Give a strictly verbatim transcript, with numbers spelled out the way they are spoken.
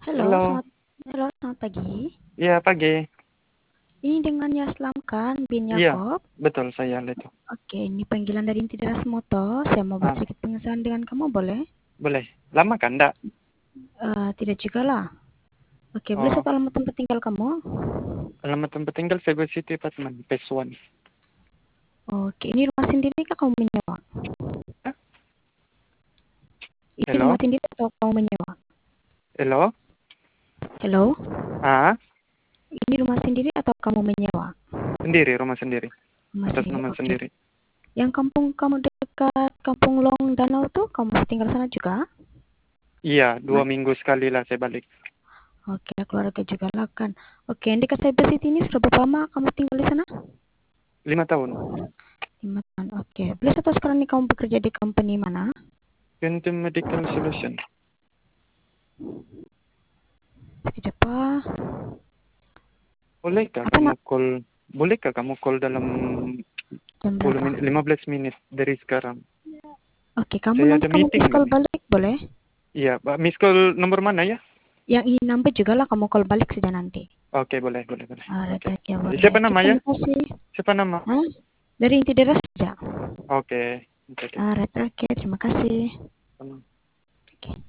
Halo, Halo. selamat halo, selamat pagi. Iya, pagi. Ini dengan Yaslam kan, bin Iya, Yakob. betul saya itu. Oke, ini panggilan dari Inti Deras Moto. Saya mau buat Ah, sedikit pengesahan dengan kamu, boleh? boleh. Lama kan, enggak? Eh, tidak juga lah. Oke, boleh Oh, satu alamat tempat tinggal kamu? alamat tempat tinggal Cebu City Apartment, Phase one. Oke, ini rumah sendiri kah kamu menyewa? Hah? Ini Hello? rumah sendiri atau kamu menyewa? Hello? Halo, Ah, ini rumah sendiri atau kamu menyewa? sendiri, rumah sendiri. Rumah Atas sendiri, nama oke. sendiri. Yang kampung kamu dekat Kampung Long Danau tuh, kamu masih tinggal sana juga? Iya, dua Mas, minggu sekali lah saya balik. oke, keluarga juga lah kan. Oke, yang dekat Cyber City ini sudah berapa lama kamu tinggal di sana? Lima tahun. Lima tahun, oke. Boleh tahu sekarang nih kamu bekerja di company mana? Quantum Medical Solution. Tidak apa. Bolehkah Apa kamu nak? call? Bolehkah kamu call dalam Jam sepuluh berapa? menit, lima belas menit dari sekarang? Oke, kamu Saya nanti ada kamu meeting miss call ini. balik boleh? Iya, Pak. Miss call nomor mana ya? Yang ini nambah juga lah kamu call balik saja nanti. Oke, boleh, boleh, boleh. Alright, Oke. oke, boleh. Siapa Oke, nama ya? terima kasih. Siapa nama? Hah? Dari inti deras saja. Oke. Oke, oke. Alright, oke, terima kasih. Sama. Oke.